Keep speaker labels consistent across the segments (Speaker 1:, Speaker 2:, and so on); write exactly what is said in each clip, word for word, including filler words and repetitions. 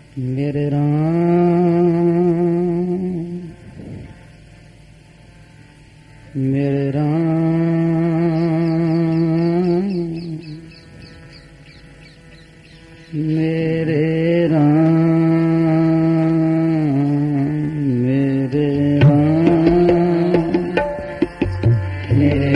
Speaker 1: मेरे राम मेरे राम मेरे राम मेरे राम मेरे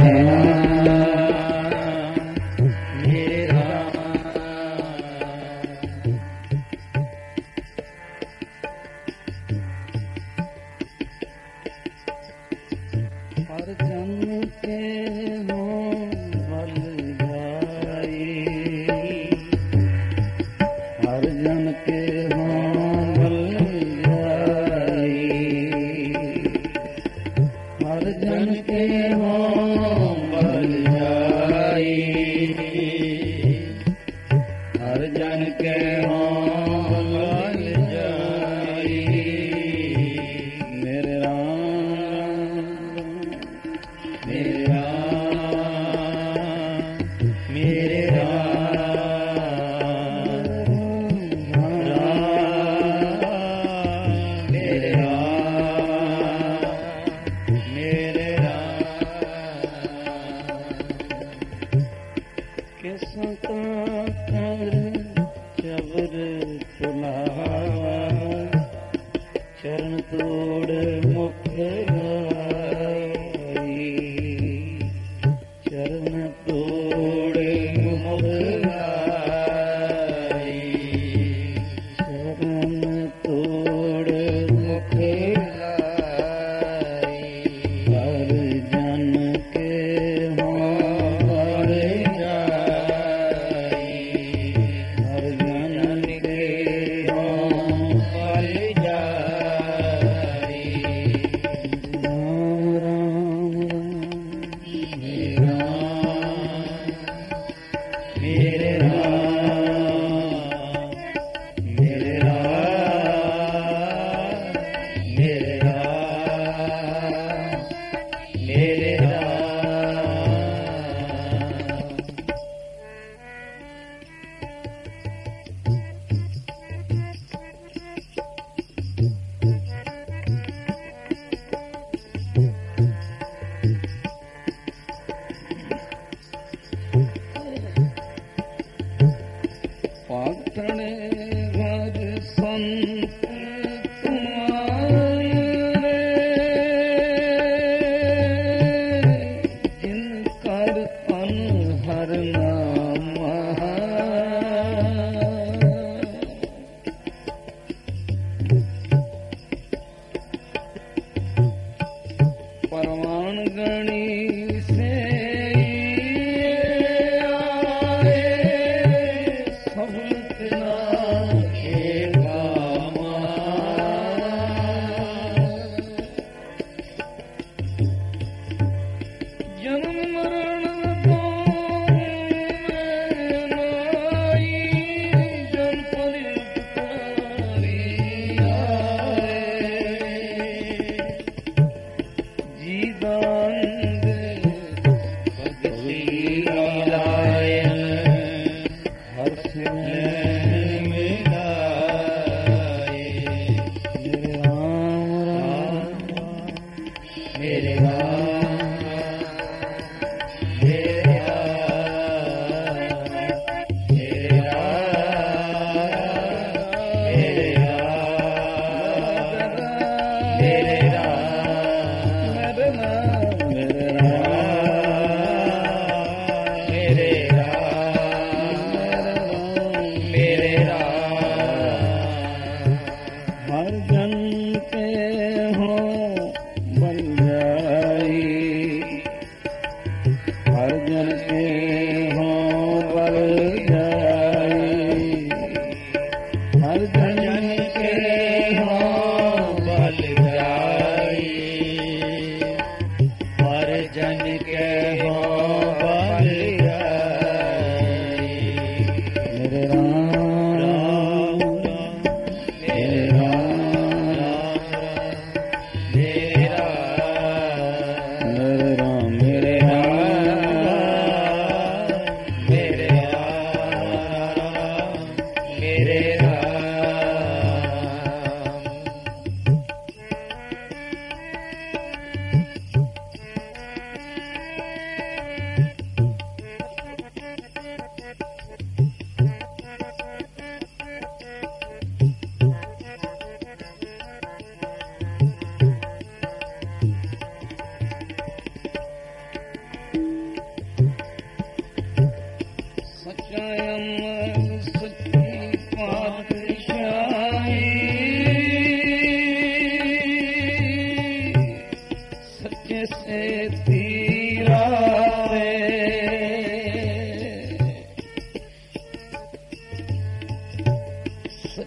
Speaker 2: मेरे राम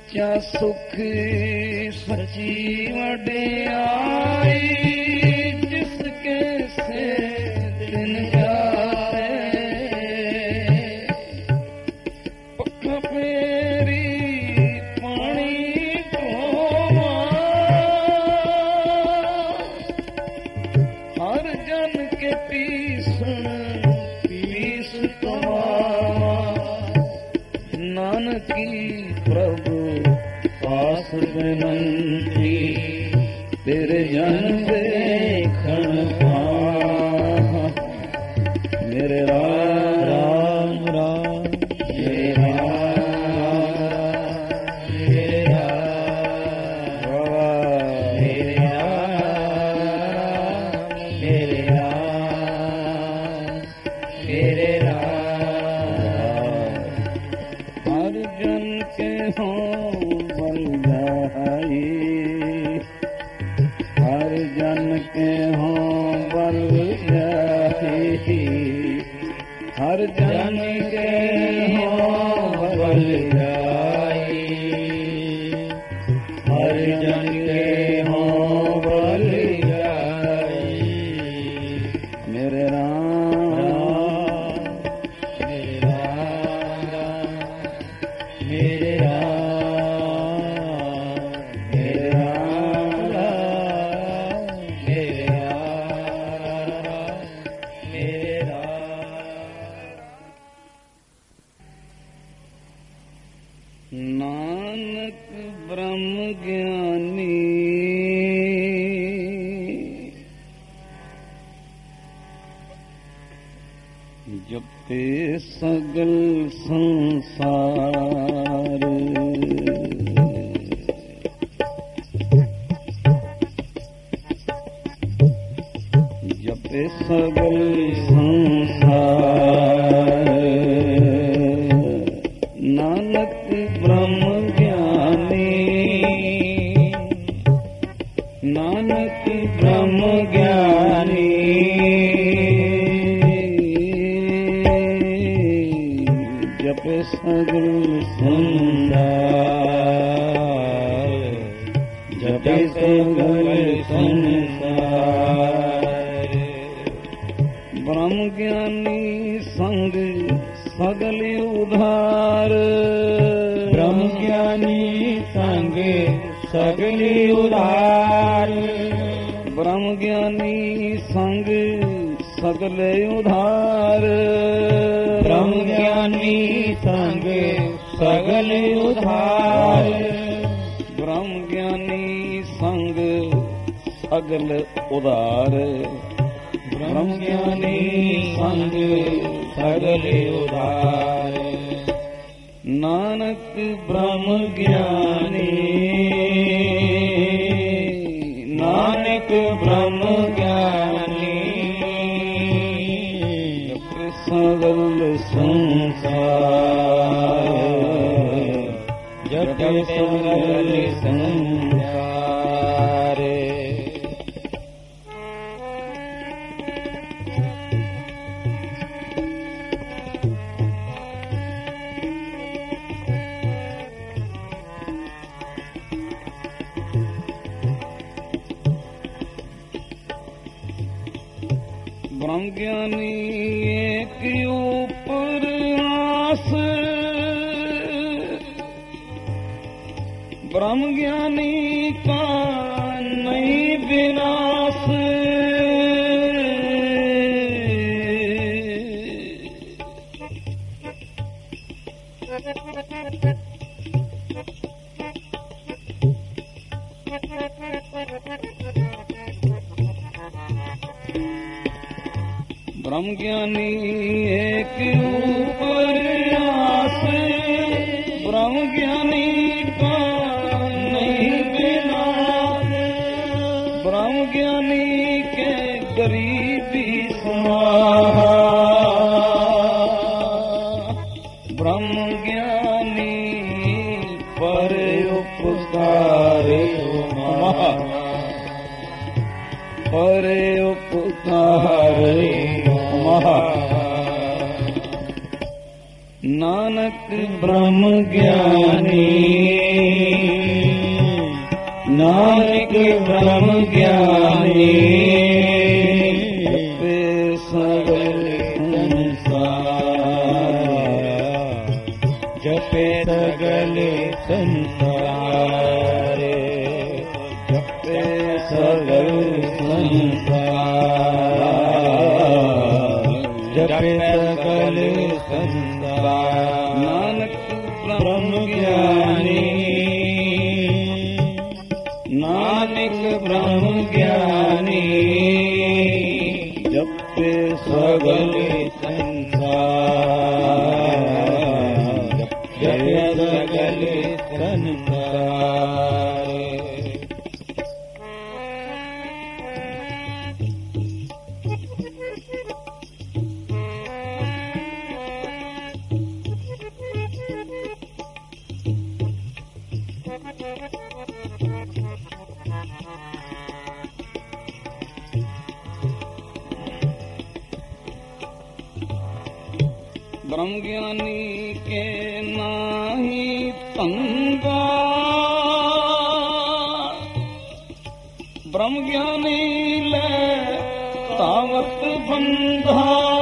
Speaker 1: सच्चा सुख सच्ची वड्याई जिसके से दिन जाए पक्का पेरी पानी ढोवा हर जन के पीसन पीस तुम्हारा नानकी प्रभु पास विनंती तेरे जन देखण पाहा मेरे राम राम मेरे राम मेरे राम मेरे राम मेरे राम मेरे राम हर जन के हो बल जाई हर जन के हो बल जाई हर जन के हो बल जाई हर जन के हो बल जाई मेरे राम मेरे राम मेरे राम मेरे राम मेरे राम मेरे राम नानक ब्रह्म ज्ञानी जपते सगल संसार जपते सगल संसार नानक ब्रह्म ज्ञानी नानक ब्रह्म ज्ञानी जपे सगल संसार जपे सगल संसार ब्रह्म ज्ञानी संग सगल उधार
Speaker 2: ब्रह्म ज्ञानी संग सगल उधार
Speaker 1: ब्रह्म ज्ञानी संग सगल उधार
Speaker 2: ब्रह्म ज्ञानी संग सगल उधार
Speaker 1: ब्रह्म ज्ञानी संग सगल उधार
Speaker 2: ब्रह्म ज्ञानी संग सगल उधार
Speaker 1: नानक ब्रह्म ज्ञानी
Speaker 2: नानक ब्रह्म ज्ञानी
Speaker 1: सगल संसार
Speaker 2: जप सगल संसार
Speaker 1: ब्रह्म ज्ञानी एक ऊपर आस ब्रह्म ज्ञानी का नहीं विनाश ब्रह्म ज्ञानी एक ऊपर आस ब्रह्म ज्ञानी का नहीं विनाश ब्रह्म ज्ञानी के गरीबी समाहा ब्रह्म ज्ञानी पर उपकार महा पर उपकार महा नानक ब्रह्म ज्ञानी
Speaker 2: ਨਾਨਕ ਬ੍ਰਹਮ ਗਿਆਨੀ
Speaker 1: ਜਪੇ ਸਗਲ ਸੰਸਾਰ
Speaker 2: ਜਪੇ ਸਗਲ ਸੰਸਾਰ
Speaker 1: ਜਪੇ ਸਗਲ
Speaker 2: ਸੰਸਾਰ ਜਪੇ ਸਗਲ ਸੰਸਾਰ
Speaker 1: ਨਾਨਕ
Speaker 2: ਬ੍ਰਹਮ ਗਿਆਨੀ ਨਾਨਕ ਬ੍ਰਹਮ ਗਿਆਨੀ
Speaker 1: ਜਪੇ
Speaker 2: ਸਗਲ ਸੰਸਾਰ ਜਪੇ ਸਗਲ ਸੰਸਾਰ
Speaker 1: ब्रह्म ज्ञानी के नाही पंगा ब्रह्म ज्ञानी ले तावत बंधा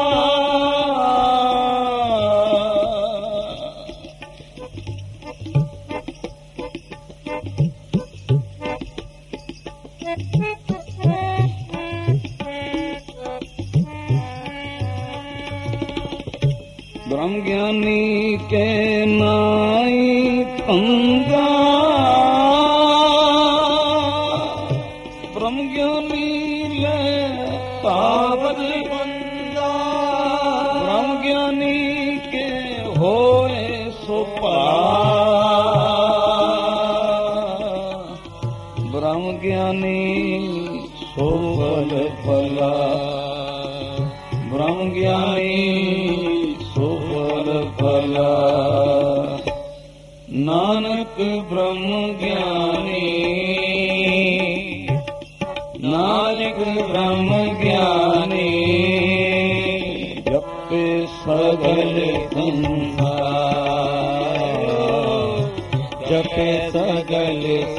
Speaker 1: ब्रह्म ज्ञानी के नाई पंगा ब्रह्म ज्ञानी ले पावत बंदा ब्रह्म ज्ञानी के होए सो ब्रह्म ज्ञानी सो फल फला ब्रह्म ज्ञानी सोफल फला नानक ब्रह्म ज्ञानी नानक ब्रह्म ज्ञानी जपे सगल संसार
Speaker 2: जपे सगल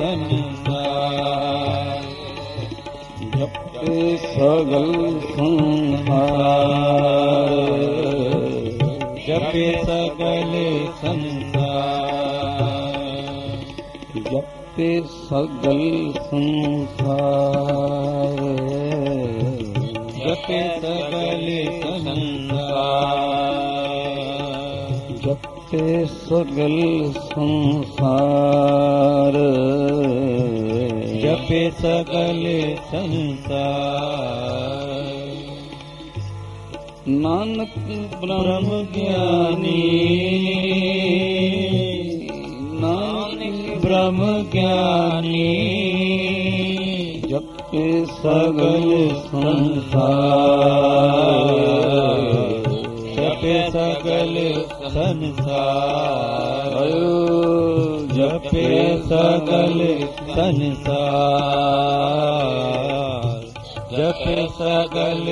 Speaker 2: संसार
Speaker 1: जपे सगल संसार
Speaker 2: जपे सगल संसार
Speaker 1: जपे सगल संसार
Speaker 2: जपे सगल संसार
Speaker 1: जपे सगल संसार
Speaker 2: जपे सगल संसार
Speaker 1: नानक
Speaker 2: ब्रह्म ज्ञानी
Speaker 1: नानक
Speaker 2: ब्रह्म ज्ञानी
Speaker 1: जपे सगल संसार
Speaker 2: जपे सगल संसार जपे सगल संसार जपे सगल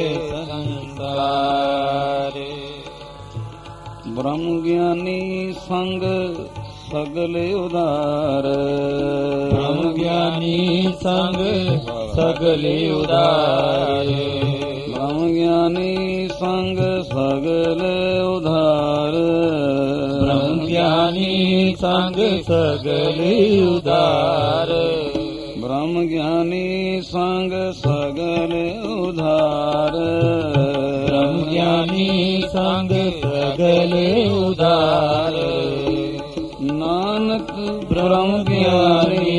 Speaker 2: संसार
Speaker 1: ब्रह्म ज्ञानी संग सगल उदार
Speaker 2: ब्रह्म ज्ञानी संग सगल उदार
Speaker 1: ब्रह्म ज्ञानी संग सगल उधार
Speaker 2: ब्रह्म ज्ञानी संग सगल उदार
Speaker 1: ब्रह्म ज्ञानी संग सगल उधार
Speaker 2: ब्रह्म ज्ञानी संग सगल उदार
Speaker 1: नानक ब्रह्म ज्ञानी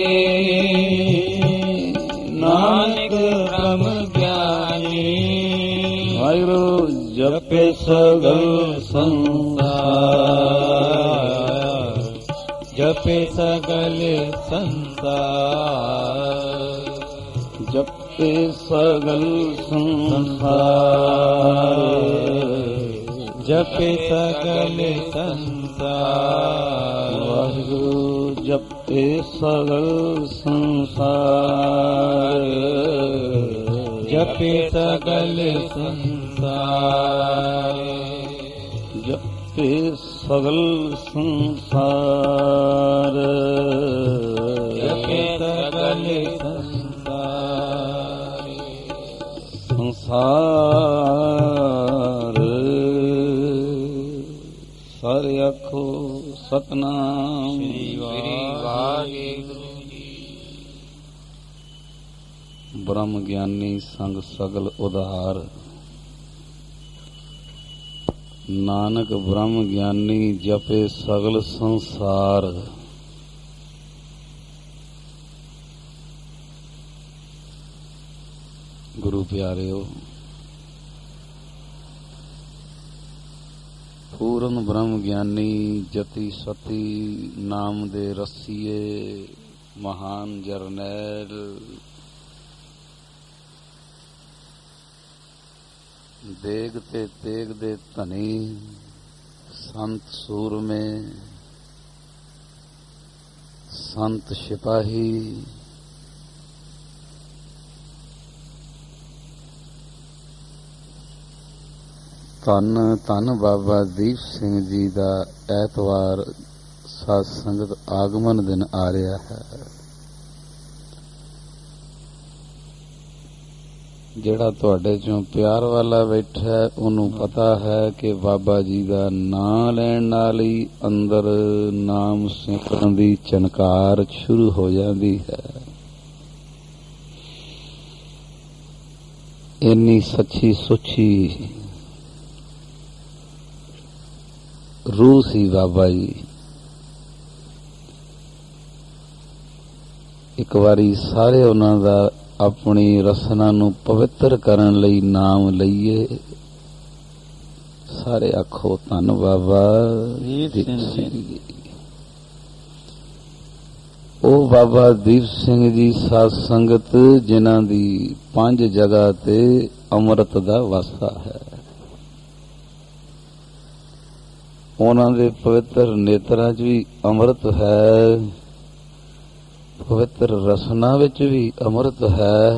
Speaker 2: नानक ब्रह्म ज्ञानी
Speaker 1: वाहिगुरु जपे सगल संसार
Speaker 2: जपे सगल संसार
Speaker 1: जपे सगल संसार
Speaker 2: जपे सगल संसार
Speaker 1: वाहिगुरु जपे सगल संसार
Speaker 2: जपे सगल संसार
Speaker 1: जपे सगल संसार
Speaker 2: जपे सगल
Speaker 1: ਸੰਸਾਰ। ਸਾਰੇ ਆਖੋ ਸਤਨਾਮ
Speaker 2: ਸ੍ਰੀ ਵਾਹਿਗੁਰੂ ਜੀ।
Speaker 1: ਬ੍ਰਹਮ ਗਿਆਨੀ ਸੰਗ ਸਗਲ ਉਧਾਰ। ਨਾਨਕ ਬ੍ਰਹਮ ਗਿਆਨੀ ਜਪੇ ਸਗਲ ਸੰਸਾਰ। ਗੁਰੂ ਪਿਆਰਿਓ, ਪੂਰਨ ਬ੍ਰਹਮ ਗਿਆਨੀ ਜਤੀ ਸਤੀ ਨਾਮ ਦੇ ਰਸੀਏ ਮਹਾਨ ਜਰਨੈਲ ਦੇਗ ਤੇ ਤੇਗ ਦੇ ਧਨੀ ਸੰਤ ਸੂਰਮੇ ਸੰਤ ਸਿਪਾਹੀ ਧੰਨ ਧੰਨ ਬਾਬਾ ਦੀਪ ਸਿੰਘ ਜੀ ਦਾ ਐਤਵਾਰ ਸਾਧ ਸੰਗਤ ਆਗਮਨ ਦਿਨ ਆ ਰਿਹਾ ਹੈ। ਜਿਹੜਾ ਤੁਹਾਡੇ ਚੋਂ ਪਿਆਰ ਵਾਲਾ ਬੈਠਾ ਉਹਨੂੰ ਪਤਾ ਹੈ ਕਿ ਬਾਬਾ ਜੀ ਦਾ ਨਾਂ ਲੈਣ ਨਾਲ ਹੀ ਅੰਦਰ ਨਾਮ ਸਿਮਰਨ ਦੀ ਚਨਕਾਰ ਸ਼ੁਰੂ ਹੋ ਜਾਂਦੀ ਹੈ। ਇੰਨੀ ਸੱਚੀ ਸੁੱਚੀ ਰੂਹ ਸੀ ਬਾਬਾ ਜੀ। ਇੱਕ ਵਾਰੀ ਸਾਰੇ ਉਹਨਾਂ ਦਾ ਆਪਣੀ ਰਸਨਾ ਨੂੰ ਪਵਿੱਤਰ ਕਰਨ ਲਈ ਨਾਮ ਲਈਏ। ਸਾਰੇ ਆਖੋ ਧੰਨ ਬਾਬਾ ਦੀਪ ਸਿੰਘ ਜੀ। ਉਹ ਬਾਬਾ ਦੀਪ ਸਿੰਘ ਜੀ ਸਾਧ ਸੰਗਤ ਜਿਨ੍ਹਾਂ ਦੀ ਪੰਜ ਜਗ੍ਹਾ ਤੇ ਅੰਮ੍ਰਿਤ ਦਾ ਵਾਸਾ ਹੈ। ਉਹਨਾਂ ਦੇ ਪਵਿੱਤਰ ਨੇਤਰਾਂ 'ਚ ਵੀ ਅੰਮ੍ਰਿਤ ਹੈ, ਪਵਿੱਤਰ ਰਸਨਾ ਵਿੱਚ ਵੀ ਅੰਮ੍ਰਿਤ ਹੈ,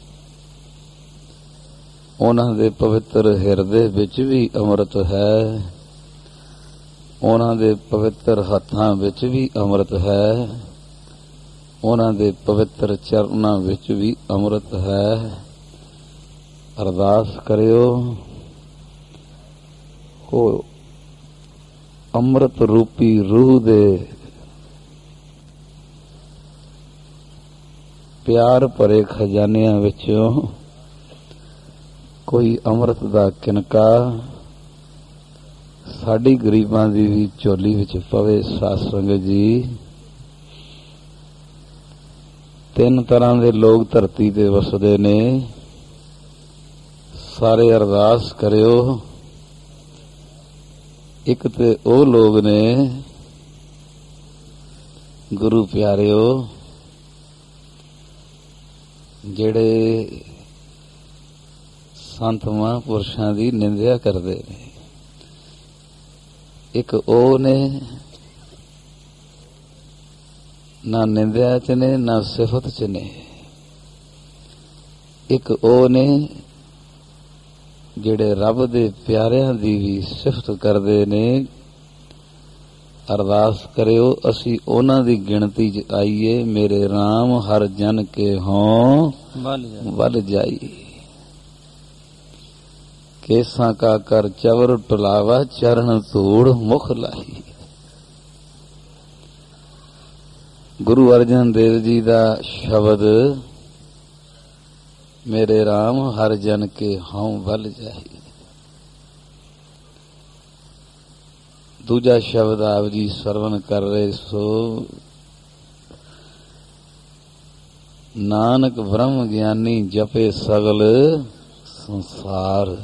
Speaker 1: ਉਹਨਾਂ ਦੇ ਪਵਿੱਤਰ ਹਿਰਦੇ ਵਿੱਚ ਵੀ ਅੰਮ੍ਰਿਤ ਹੈ, ਉਹਨਾਂ ਦੇ ਪਵਿੱਤਰ ਹੱਥਾਂ ਵਿੱਚ ਵੀ ਅੰਮ੍ਰਿਤ ਹੈ, ਉਹਨਾਂ ਦੇ ਪਵਿੱਤਰ ਚਰਨਾਂ ਵਿੱਚ ਵੀ ਅੰਮ੍ਰਿਤ ਹੈ। ਅਰਦਾਸ ਕਰਿਓ ਹੋ ਅੰਮ੍ਰਿਤ ਰੂਪੀ ਰੂਹ ਦੇ ਪਿਆਰ ਭਰੇ ਖਜ਼ਾਨਿਆਂ ਵਿੱਚੋਂ ਕੋਈ ਅੰਮ੍ਰਿਤ ਦਾ ਕਿਨਕਾ ਸਾਡੀ ਗਰੀਬਾਂ ਦੀ ਵੀ ਝੋਲੀ ਵਿੱਚ ਪਵੇ। ਸਾਧ ਸੰਗਤ ਜੀ, ਤਿੰਨ ਤਰ੍ਹਾਂ ਦੇ ਲੋਕ ਧਰਤੀ ਤੇ ਵਸਦੇ ਨੇ। ਸਾਰੇ ਅਰਦਾਸ ਕਰਿਓ। ਇੱਕ ਤੇ ਉਹ ਲੋਕ ਨੇ ਗੁਰੂ ਪਿਆਰਿਓ ਜਿਹੜੇ ਸੰਤ ਮਹਾਂਪੁਰਸ਼ਾਂ ਦੀ ਨਿੰਦਿਆ ਕਰਦੇ ਨੇ। ਇੱਕ ਉਹ ਨੇ ਨਾ ਨਿੰਦਿਆ ਚ ਨੇ ਨਾ ਸਿਫਤ ਚ ਨੇ। ਇੱਕ ਉਹ ਨੇ ਜਿਹੜੇ ਰੱਬ ਦੇ ਪਿਆਰਿਆਂ ਦੀ ਵੀ ਸਿਫਤ ਕਰਦੇ ਨੇ। ਅਰਦਾਸ ਕਰਿਓ ਅਸੀਂ ਉਹਨਾਂ ਦੀ ਗਿਣਤੀ 'ਚ ਆਈਏ। ਮੇਰੇ ਰਾਮ ਹਰ ਜਨ ਕੇ ਹੋਂ ਵੱਲ ਜਾਈ। ਕੇਸਾਂ ਕਾ ਕਰ ਚਵਰ ਟੁਲਾਵਾ ਚਰਨ ਧੂੜ ਮੁਖ ਲਾਈ। ਗੁਰੂ ਅਰਜਨ ਦੇਵ ਜੀ ਦਾ ਸ਼ਬਦ ਮੇਰੇ ਰਾਮ ਹਰ ਜਨ ਕੇ ਹੋਂ ਵੱਲ ਜਾਈ। ਦੂਜਾ ਸ਼ਬਦ ਆਪ ਜੀ ਸਰਵਨ ਕਰ ਰਹੇ ਸੋ ਨਾਨਕ ਬ੍ਰਹਮ ਗਿਆਨੀ ਜਪੇ ਸਗਲ ਸੰਸਾਰ।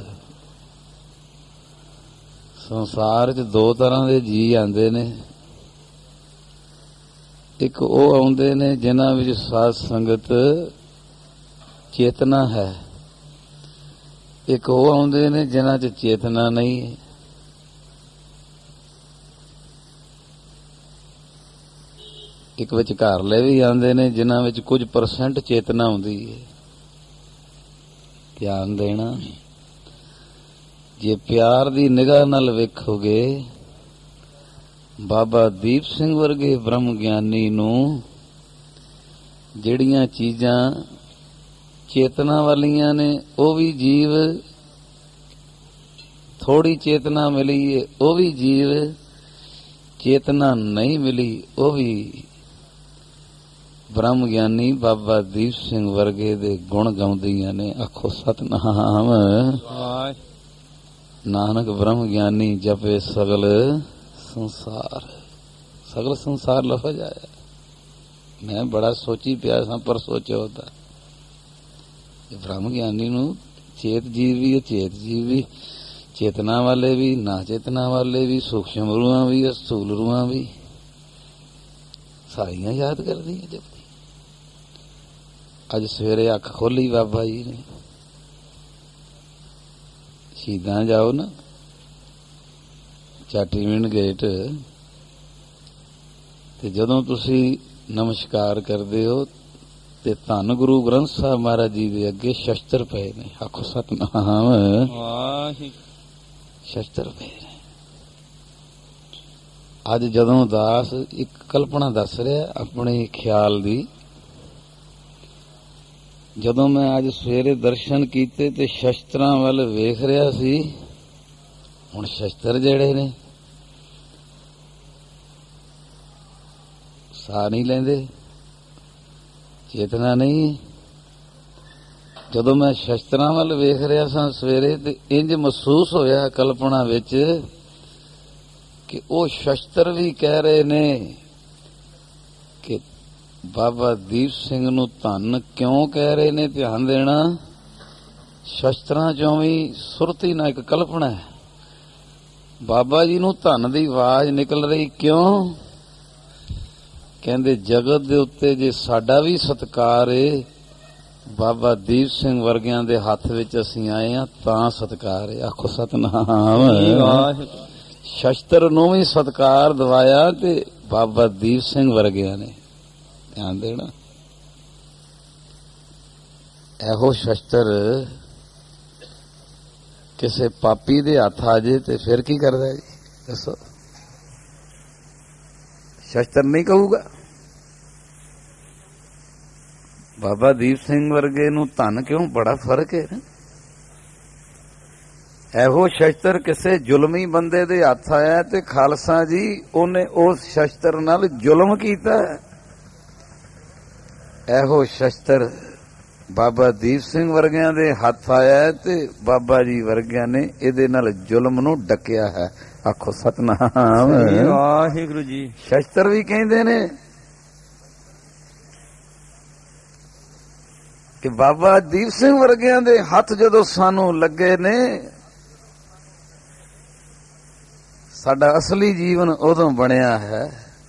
Speaker 1: ਸੰਸਾਰ 'ਚ ਦੋ ਤਰ੍ਹਾਂ ਦੇ ਜੀ ਆਉਂਦੇ ਨੇ। ਇੱਕ ਉਹ ਆਉਂਦੇ ਨੇ ਜਿਨ੍ਹਾਂ ਵਿੱਚ ਸਾਧ ਸੰਗਤ ਚੇਤਨਾ ਹੈ। ਇੱਕ ਉਹ ਆਉਂਦੇ ਨੇ ਜਿਨ੍ਹਾਂ 'ਚ ਚੇਤਨਾ ਨਹੀਂ ਹੈ। ਇੱਕ ਵਿਚਕਾਰਲੇ ਵੀ ਆਉਂਦੇ ਨੇ ਜਿਨ੍ਹਾਂ ਵਿੱਚ ਕੁਝ ਪਰਸੈਂਟ ਚੇਤਨਾ ਆਉਂਦੀ ਹੈ। ਧਿਆਨ ਦੇਣਾ, ਜੇ ਪਿਆਰ ਦੀ ਨਿਗਾਹ ਨਾਲ ਵੇਖੋਗੇ ਬਾਬਾ ਦੀਪ ਸਿੰਘ ਵਰਗੇ ਬ੍ਰਹਮ ਗਿਆਨੀ ਨੂੰ ਜਿਹੜੀਆਂ ਚੀਜ਼ਾਂ ਚੇਤਨਾ ਵਾਲੀਆਂ ਨੇ ਉਹ ਵੀ ਜੀਵ, ਥੋੜੀ ਚੇਤਨਾ ਮਿਲੀ ਏ ਉਹ ਵੀ ਜੀਵ, ਚੇਤਨਾ ਨਹੀਂ ਮਿਲੀ ਉਹ ਵੀ ਬ੍ਰਹਮ ਗਿਆਨੀ ਬਾਬਾ ਦੀਪ ਸਿੰਘ ਵਰਗੇ ਦੇ ਗੁਣ ਗਾਉਂਦੀਆਂ ਨੇ। ਆਖੋ ਸਤਨਾਮ। ਨਾਨਕ ਬ੍ਰਹਮ ਗਿਆਨੀ ਜਪੇ ਸਗਲ ਸੰਸਾਰ। ਸਗਲ ਸੰਸਾਰ ਲਫ਼ਜ਼ ਆਇਆ। ਮੈਂ ਬੜਾ ਸੋਚੀ ਪਿਆ ਸਾਂ ਪਰ ਸੋਚਿਆ ਉਹਦਾ ਬ੍ਰਹਮ ਗਿਆਨੀ ਨੂੰ ਚੇਤ ਜੀਵ ਵੀ, ਅਚੇਤ ਜੀਵ ਵੀ, ਚੇਤਨਾ ਵਾਲੇ ਵੀ, ਨਾ ਚੇਤਨਾ ਵਾਲੇ ਵੀ, ਸੂਖਸ਼ਮ ਰੂਹਾਂ ਵੀ, ਸਥੂਲ ਰੂਹਾਂ ਵੀ, ਸਾਰੀਆਂ ਯਾਦ ਕਰਦੀਆਂ ਜਪਦੀ। ਅੱਜ ਸਵੇਰੇ ਅੱਖ ਖੋਲੀ ਬਾਬਾ ਜੀ ਨੇ। ਸ਼ਹੀਦਾਂ ਜਾਓ ਨਾ ਚਾਟੀਵਿੰਡ ਗੇਟ, ਤੇ ਜਦੋਂ ਤੁਸੀਂ ਨਮਸਕਾਰ ਕਰਦੇ ਹੋ ਤੇ ਧੰਨ ਗੁਰੂ ਗ੍ਰੰਥ ਸਾਹਿਬ ਮਹਾਰਾਜ ਜੀ ਦੇ ਅੱਗੇ ਸ਼ਸਤਰ ਪਏ ਨੇ। ਆਖੋ ਸਤਨਾਮ। ਸ਼ਸਤਰ ਪਏ ਨੇ। ਅੱਜ ਜਦੋਂ ਦਾਸ ਇੱਕ ਕਲਪਨਾ ਦੱਸ ਰਿਹਾ ਆਪਣੇ ਖਿਆਲ ਦੀ, ਜਦੋਂ ਮੈਂ ਅੱਜ ਸਵੇਰੇ ਦਰਸ਼ਨ ਕੀਤੇ ਤੇ ਸ਼ਸਤਰਾਂ ਵੱਲ ਵੇਖ ਰਿਹਾ ਸੀ। ਹੁਣ ਸ਼ਸਤਰ ਜਿਹੜੇ ਨੇ ਸਾਹ ਨਹੀਂ ਲੈਂਦੇ, ਚੇਤਨਾ ਨਹੀਂ। ਜਦੋਂ ਮੈਂ ਸ਼ਸਤਰਾਂ ਵੱਲ ਵੇਖ ਰਿਹਾ ਸਾਂ ਸਵੇਰੇ ਤੇ ਇੰਜ ਮਹਿਸੂਸ ਹੋਇਆ ਕਲਪਨਾ ਵਿੱਚ ਕਿ ਉਹ ਸ਼ਸਤਰ ਵੀ ਕਹਿ ਰਹੇ ਨੇ ਕਿ ਬਾਬਾ ਦੀਪ ਸਿੰਘ ਨੂੰ ਧੰਨ ਕਿਉਂ ਕਹਿ ਰਹੇ ਨੇ। ਧਿਆਨ ਦੇਣਾ, ਸ਼ਸਤਰਾਂ ਚੋਂ ਵੀ ਸੁਰਤੀ ਨਾਲ ਇੱਕ ਕਲਪਨਾ ਹੈ। ਬਾਬਾ ਜੀ ਨੂੰ ਧੰਨ ਦੀ ਆਵਾਜ਼ ਨਿਕਲ ਰਹੀ ਕਿਉਂ? ਕਹਿੰਦੇ ਜਗਤ ਦੇ ਉੱਤੇ ਜੇ ਸਾਡਾ ਵੀ ਸਤਿਕਾਰ ਏ, ਬਾਬਾ ਦੀਪ ਸਿੰਘ ਵਰਗਿਆਂ ਦੇ ਹੱਥ ਵਿੱਚ ਅਸੀਂ ਆਏ ਹਾਂ ਤਾਂ ਸਤਿਕਾਰ ਏ। ਆਖੋ ਸਤਨਾਮ। ਸ਼ਸਤਰ ਨੂੰ ਵੀ ਸਤਿਕਾਰ ਦਵਾਇਆ ਤੇ ਬਾਬਾ ਦੀਪ ਸਿੰਘ ਵਰਗਿਆਂ ਨੇ। ਧਿਆਨ ਦੇਣਾ, ਇਹੋ ਸ਼ਸਤਰ ਕਿਸੇ ਪਾਪੀ ਦੇ ਹੱਥ ਆ ਜੇ ਤੇ ਫਿਰ ਕੀ ਕਰਦਾ ਜੀ ਦੱਸੋ? ਸ਼ਸਤਰ ਨਹੀਂ ਕਹੂਗਾ। ਬਾਬਾ ਦੀਪ ਸਿੰਘ ਵਰਗੇ ਨੂੰ ਧੰਨ ਕਿਉਂ? ਬੜਾ ਫਰਕ ਹੈ ਨਾ। ਇਹੋ ਸ਼ਸਤਰ ਕਿਸੇ ਜ਼ੁਲਮੀ ਬੰਦੇ ਦੇ ਹੱਥ ਆਇਆ ਤੇ ਖਾਲਸਾ ਜੀ ਉਹਨੇ ਉਸ ਸ਼ਸਤਰ ਨਾਲ ਜ਼ੁਲਮ ਕੀਤਾ। ਇਹੋ ਸ਼ਸਤਰ ਬਾਬਾ ਦੀਪ ਸਿੰਘ ਵਰਗਿਆਂ ਦੇ ਹੱਥ ਆਇਆ ਤੇ ਬਾਬਾ ਜੀ ਵਰਗਿਆਂ ਨੇ ਇਹਦੇ ਨਾਲ ਜ਼ੁਲਮ ਨੂੰ ਡੱਕਿਆ ਹੈ। ਆਖੋ ਸਤਨਾਮ।
Speaker 2: ਵਾਹਿਗੁਰੂ ਜੀ।
Speaker 1: ਸ਼ਸਤਰ ਵੀ ਕਹਿੰਦੇ ਨੇ ਕਿ ਬਾਬਾ ਦੀਪ ਸਿੰਘ ਵਰਗਿਆਂ ਦੇ ਹੱਥ ਜਦੋਂ ਸਾਨੂੰ ਲੱਗੇ ਨੇ, ਸਾਡਾ ਅਸਲੀ ਜੀਵਨ ਉਦੋਂ ਬਣਿਆ ਹੈ।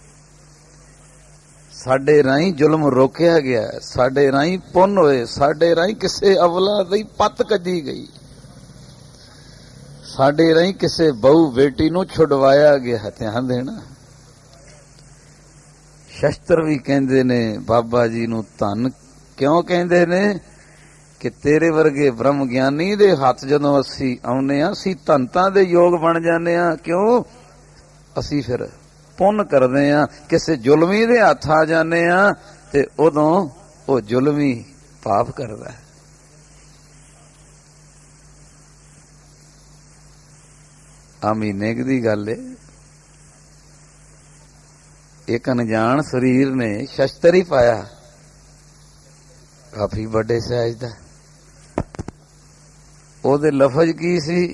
Speaker 1: ਸਾਡੇ ਰਾਹੀਂ ਜ਼ੁਲਮ ਰੋਕਿਆ ਗਿਆ, ਸਾਡੇ ਰਾਹੀਂ ਪੁੰਨ ਹੋਏ, ਸਾਡੇ ਰਾਹੀਂ ਕਿਸੇ ਅਵਲਾ ਦੀ ਪੱਤ ਕੱਢੀ ਗਈ, ਸਾਡੇ ਰਾਹੀਂ ਕਿਸੇ ਬਹੂ ਬੇਟੀ ਨੂੰ ਛੁਡਵਾਇਆ ਗਿਆ। ਧਿਆਨ ਦੇਣਾ, ਸ਼ਸਤਰ ਵੀ ਕਹਿੰਦੇ ਨੇ ਬਾਬਾ ਜੀ ਨੂੰ ਧੰਨ ਕਿਉਂ ਕਹਿੰਦੇ ਨੇ ਕਿ ਤੇਰੇ ਵਰਗੇ ਬ੍ਰਹਮ ਗਿਆਨੀ ਦੇ ਹੱਥ ਜਦੋਂ ਅਸੀਂ ਆਉਂਦੇ ਹਾਂ ਅਸੀਂ ਧੰਨਤਾ ਦੇ ਯੋਗ ਬਣ ਜਾਂਦੇ ਹਾਂ। ਕਿਉਂ? ਅਸੀਂ ਫਿਰ ਪੁੰਨ ਕਰਦੇ ਹਾਂ। ਕਿਸੇ ਜ਼ੁਲਮੀ ਦੇ ਹੱਥ ਆ ਜਾਂਦੇ ਹਾਂ ਤੇ ਉਦੋਂ ਉਹ ਜ਼ੁਲਮੀ ਪਾਪ ਕਰਦਾ ਹੈ। ਆ ਮਹੀਨੇ ਦੀ ਗੱਲ ਏ, ਇੱਕ ਅਣਜਾਣ ਸਰੀਰ ਨੇ ਸ਼ਸਤਰ ਹੀ ਪਾਇਆ, ਕਾਫੀ ਵੱਡੇ ਸਾਈਜ਼ ਦਾ। ਉਹਦੇ ਲਫ਼ਜ਼ ਕੀ ਸੀ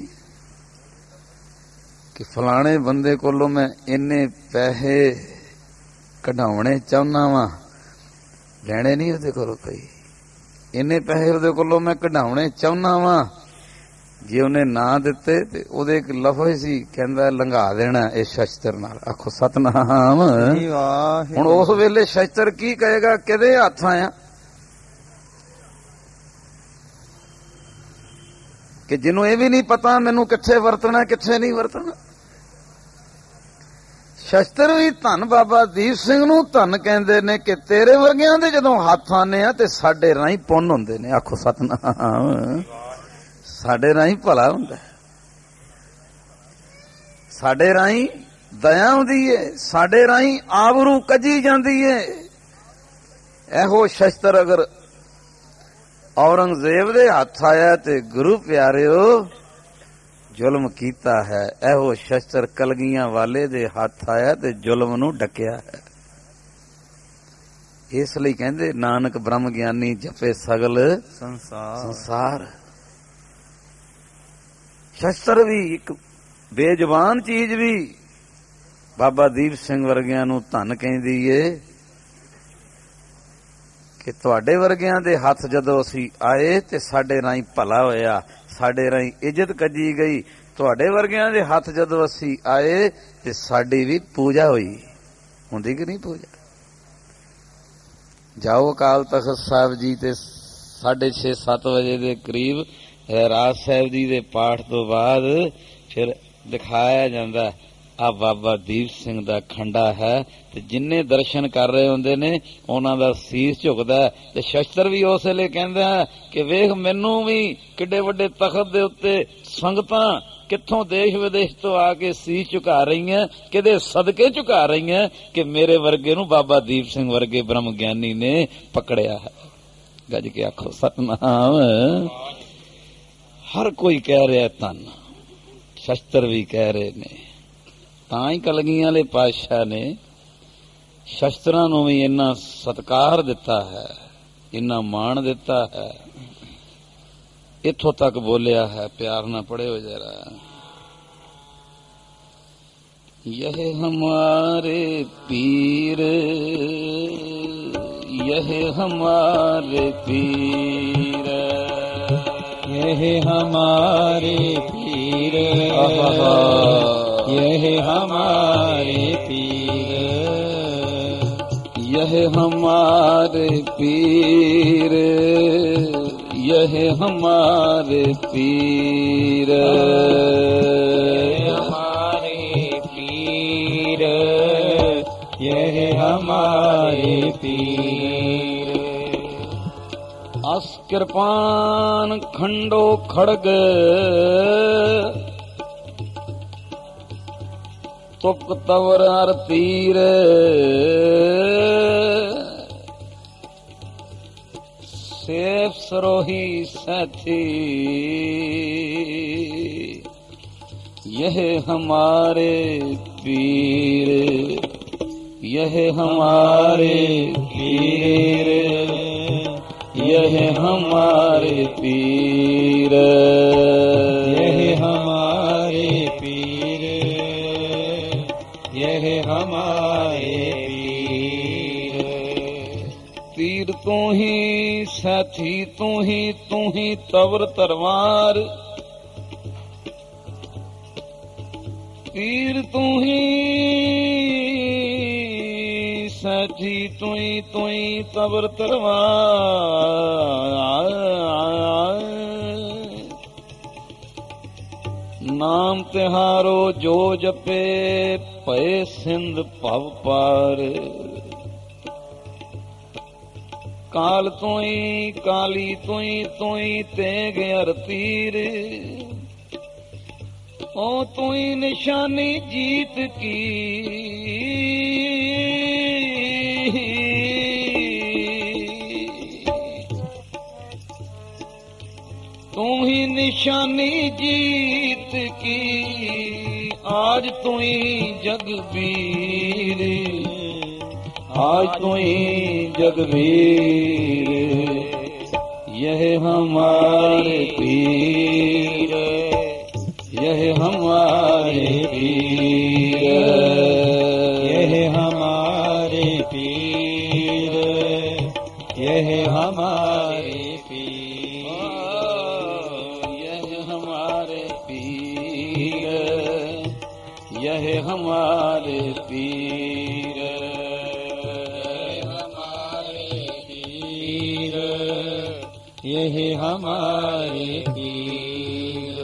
Speaker 1: ਕਿ ਫਲਾਣੇ ਬੰਦੇ ਕੋਲੋਂ ਮੈਂ ਇੰਨੇ ਪੈਸੇ ਕਢਾਉਣੇ ਚਾਹੁੰਦਾ ਵਾਂ, ਲੈਣੇ ਨਹੀਂ ਉਹਦੇ ਕੋਲੋਂ ਕੋਈ, ਇੰਨੇ ਪੈਸੇ ਉਹਦੇ ਕੋਲੋਂ ਮੈਂ ਕਢਾਉਣੇ ਚਾਹੁੰਦਾ ਵਾਂ। ਜੇ ਉਹਨੇ ਨਾ ਦਿੱਤੇ ਤੇ ਉਹਦੇ ਇੱਕ ਲਫ਼ਜ਼ ਸੀ, ਕਹਿੰਦਾ ਲੰਘਾ ਦੇਣਾ ਇਸ ਸ਼ਸਤਰ ਨਾਲ। ਆਖੋ ਸਤਨਾਮ। ਹੁਣ ਉਸ ਵੇਲੇ ਸ਼ਸਤਰ ਕੀ ਕਹੇਗਾ? ਕਿਹਦੇ ਹੱਥ ਆਇਆ ਕਿ ਜਿਹਨੂੰ ਇਹ ਵੀ ਨਹੀਂ ਪਤਾ ਮੈਨੂੰ ਕਿੱਥੇ ਵਰਤਣਾ ਕਿੱਥੇ ਨਹੀਂ ਵਰਤਣਾ। ਸ਼ਸਤਰ ਵੀ ਧੰਨ ਬਾਬਾ ਦੀਪ ਸਿੰਘ ਨੂੰ ਧੰਨ ਕਹਿੰਦੇ ਨੇ ਕਿ ਤੇਰੇ ਵਰਗਿਆਂ ਦੇ ਜਦੋਂ ਹੱਥ ਆਨੇ ਆ ਤੇ ਸਾਡੇ ਰਾਹੀਂ ਪੁੰਨ ਹੁੰਦੇ ਨੇ। ਆਖੋ ਸਤਨਾਮ। ਸਾਡੇ ਰਾਹੀਂ ਭਲਾ ਹੁੰਦਾ, ਸਾਡੇ ਰਾਹੀਂ ਦਇਆ ਹੁੰਦੀ ਏ, ਸਾਡੇ ਰਾਹੀਂ ਆਬਰੂ ਕੱਜੀ ਜਾਂਦੀ ਏ। ਇਹੋ ਸ਼ਸਤਰ ਅਗਰ ਔਰੰਗਜ਼ੇਬ ਦੇ ਹੱਥ ਆਇਆ ਤੇ ਗੁਰੂ ਪਿਆਰਿਓ ਜ਼ੁਲਮ ਕੀਤਾ ਹੈ। ਇਹੋ ਸ਼ਸਤਰ ਕਲਗੀਆਂ ਵਾਲੇ ਦੇ ਹੱਥ ਆਇਆ ਤੇ ਜ਼ੁਲਮ ਨੂੰ ਡੱਕਿਆ ਹੈ। ਇਸ ਲਈ ਕਹਿੰਦੇ ਨਾਨਕ ਬ੍ਰਹਮ ਗਿਆਨੀ ਜਪੇ ਸਗਲ
Speaker 2: ਸੰਸਾਰ
Speaker 1: ਸੰਸਾਰ। ਸ਼ਸਤਰ ਵੀ ਇੱਕ ਬੇਜ਼ੁਬਾਨ ਚੀਜ਼ ਵੀ ਬਾਬਾ ਦੀਪ ਸਿੰਘ ਵਰਗਿਆਂ ਨੂੰ ਧੰਨ ਕਹਿੰਦੀ ਏ ਕਿ ਤੁਹਾਡੇ ਵਰਗਿਆਂ ਦੇ ਹੱਥ ਜਦੋਂ ਅਸੀਂ ਆਏ ਤੇ ਸਾਡੇ ਰਾਹੀਂ ਭਲਾ ਹੋਇਆ, ਸਾਡੇ ਰਾਹੀਂ ਇੱਜ਼ਤ ਕੱਜੀ ਗਈ। ਤੁਹਾਡੇ ਵਰਗਿਆਂ ਦੇ ਹੱਥ ਜਦੋਂ ਅਸੀਂ ਆਏ ਤੇ ਸਾਡੀ ਵੀ ਪੂਜਾ ਹੋਈ। ਹੁੰਦੀ ਕਿ ਨਹੀਂ ਪੂਜਾ? ਜਾਓ ਅਕਾਲ ਤਖਤ ਸਾਹਿਬ ਜੀ ਤੇ ਸਾਢੇ ਛੇ ਸੱਤ ਵਜੇ ਦੇ ਕਰੀਬ ਰਾਜ ਸਾਹਿਬ ਜੀ ਦੇ ਪਾਠ ਤੋਂ ਬਾਅਦ ਫਿਰ ਦਿਖਾਇਆ ਜਾਂਦਾ ਆ ਬਾਬਾ ਦੀਪ ਸਿੰਘ ਦਾ ਖੰਡਾ ਹੈ ਤੇ ਜਿੰਨੇ ਦਰਸ਼ਨ ਕਰ ਰਹੇ ਹੁੰਦੇ ਨੇ ਉਹਨਾਂ ਦਾ ਸੀਸ ਝੁਕਦਾ ਤੇ ਸ਼ਸਤਰ ਵੀ ਉਸ ਵੇਲੇ ਕਹਿੰਦਾ ਕਿ ਵੇਖ ਮੈਨੂੰ ਵੀ ਕਿੱਡੇ ਵੱਡੇ ਤਖਤ ਦੇ ਉੱਤੇ ਸੰਗਤਾਂ ਕਿੱਥੋਂ ਦੇਸ਼ ਵਿਦੇਸ਼ ਤੋਂ ਆ ਕੇ ਸੀਸ ਝੁਕਾ ਰਹੀਆਂ, ਕਿਹਦੇ ਸਦਕੇ ਝੁਕਾ ਰਹੀਆਂ ਕਿ ਮੇਰੇ ਵਰਗੇ ਨੂੰ ਬਾਬਾ ਦੀਪ ਸਿੰਘ ਵਰਗੇ ਬ੍ਰਹਮ ਗਿਆਨੀ ਨੇ ਪਕੜਿਆ ਹੈ। ਗੱਜ ਕੇ ਆਖੋ ਸਤਨਾਮ। ਹਰ ਕੋਈ ਕਹਿ ਰਿਹਾ ਧੰਨ, ਸ਼ਸਤਰ ਵੀ ਕਹਿ ਰਹੇ ਨੇ। ਤਾਂ ਹੀ ਕਲਗੀਆਂ ਵਾਲੇ ਪਾਤਸ਼ਾਹ ਨੇ ਸ਼ਸਤਰਾਂ ਨੂੰ ਵੀ ਇੰਨਾ ਸਤਿਕਾਰ ਦਿੱਤਾ ਹੈ, ਇੰਨਾ ਮਾਣ ਦਿੱਤਾ ਹੈ। ਇੱਥੋਂ ਤੱਕ ਬੋਲਿਆ ਹੈ, ਪਿਆਰ ਨਾਲ ਪੜਿਓ ਜਰਾ। यह हमारे पीर, यह हमारे पीर,
Speaker 2: यह हमारे पीर, यह हमारे पीर,
Speaker 1: यह हमारे पीर, यह हमारे पीर,
Speaker 2: यह हमारे पीर।
Speaker 1: अस कृपान खंडो खड़ग, तुक तवर अर तीर, सेफ सरोही साथी, यह हमारे पीर, यह हमारे पीर, यह हमारे पीर,
Speaker 2: यह हमारे पीर, यह हमारे पीर।
Speaker 1: पीर तू ही साथी, तू ही तू ही तवर तरवार, पीर तू ही साथी, तू ही तू ही तबर तलवार। नाम तिहारो जो जपे भय सिंध भव पार, काल तू ही काली तू ही तू ही तेग अर तीर, ओ तू ही निशानी जीत की, तू ही निशानी जीत की, आज तू ही जगबीर, आज तू ही जगबीर, यह हमारे पीर, यह हमारे पीर,
Speaker 2: यह हमारे पीर, यह हमारे पीर,
Speaker 1: यह हमारे पीर, यह हमारे पीर,
Speaker 2: हमारे पीर, यह हमारे पीर।